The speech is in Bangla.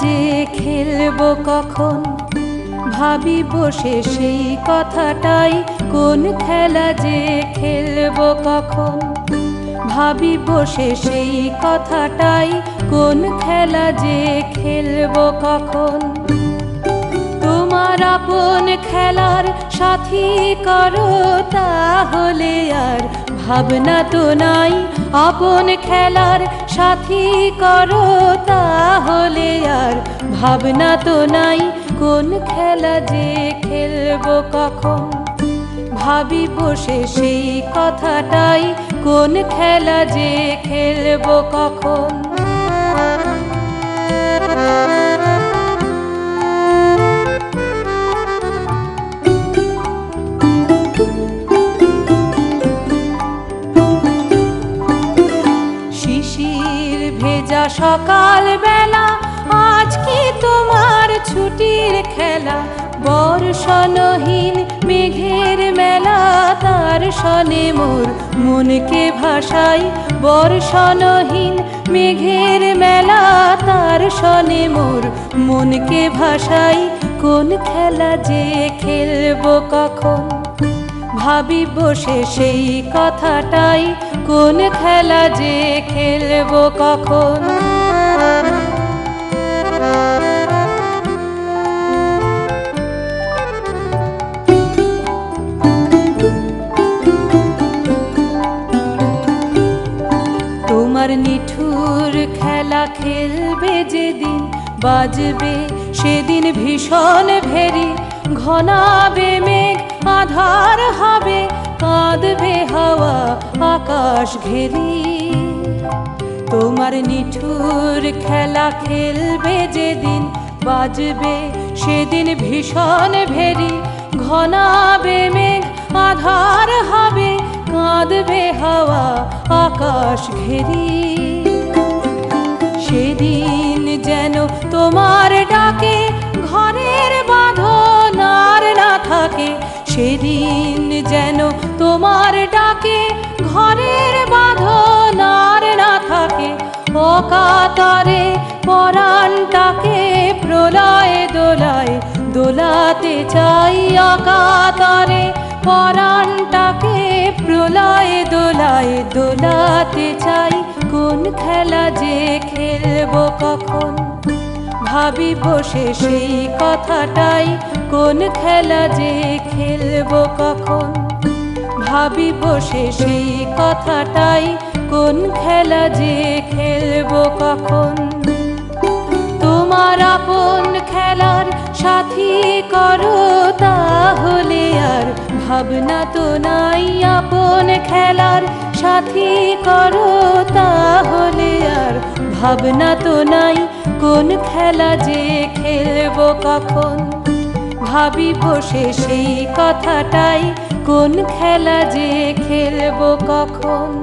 যে খেলবো কখন, ভাবি বসে সেই কথাটাই। কোন খেলা যে খেলবো কখন, ভাবি বসে সেই কথাটাই। কোন খেলা যে খেলবো কখন। তোমার আপন খেলার সাথী করো, তাহলে আর ভাবনা তো নাই। আপন খেলার সাথী করো, তাহলে আর ভাবনা তো নাই। কোন খেলা যে খেলবো কখন, ভাবি বসে সেই কথাটাই। কোন খেলা যে খেলবো কখন। শিশির ভেজা সকাল বেলা, আজ কি তোমার ছুটির খেলা। বর্ষণহীন মেঘের মেলা, তার সনে মোর মনকে ভাসাই। বর্ষণহীন মেঘের মেলা, তার সনে মোর মনকে ভাসাই। কোন খেলা যে খেলবো কখন, ভাবি বসে সেই কথাটাই। কোন খেলা যে খেলবো কখন। তোমার নিঠুর খেলা খেলবে যেদিন, বাজবে সেদিন ভীষণ ভেরি। ঘনাবে মেঘ, আধার হবে, কাঁদবে হাওয়া আকাশ ঘেরি। তোমার নিঠুর খেলা খেলবে যেদিন, বাজবে সেদিন ভীষণ ভেরি। ঘনাবে মেঘ, আধার হবে, কাঁদবে হাওয়া আকাশ ঘেরি। সেদিন যেন তোমার ডাকে ঘরের বাঁধন আর না থাকে। সেদিন যেন তোমার ডাকে ঘরের বাঁধন আর না থাকে। অকাতরে পরাণটাকে প্রলয় দোলায় দোলাতে চাই। অকাতরে পরাণটাকে প্রলয় দোলায় দোলাতে চাই। কোন খেলা যে খেলবো কখন, ভাবি বসে সেই কথাটাই। কোন খেলা যে খেলবো কখন, ভাবি বসে সেই কথাটাই। কোন খেলা যে খেলবো কখন। তোমার আপন খেলার সাথী করো, তাহলে আর ভাবনা তো নাই। আপন খেলার সাথী করো, তাহলে আর ভাবনা তো নাই। কোন খেলা যে খেলবো কখন, ভাবি বসে সেই কথাটাই। কোন খেলা যে খেলবো কখন।